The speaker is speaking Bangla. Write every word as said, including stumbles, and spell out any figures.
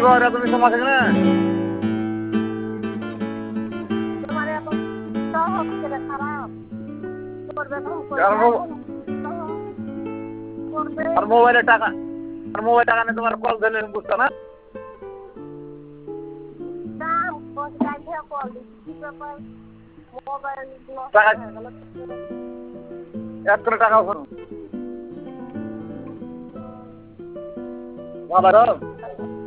বাবা তুমি সময় থাকে না তোমার এত সহজ করে খারাপ করবে না করবে আর মোবাইলে টাকা আর মোবাইল টাকা নিয়ে তোমার কল দিলে বুঝতো না না বস গাইছে কল দিছি ব্যাপার মোবাইল নষ্ট টাকা হয়ে গেল এক করে টাকা ওখানে বাবা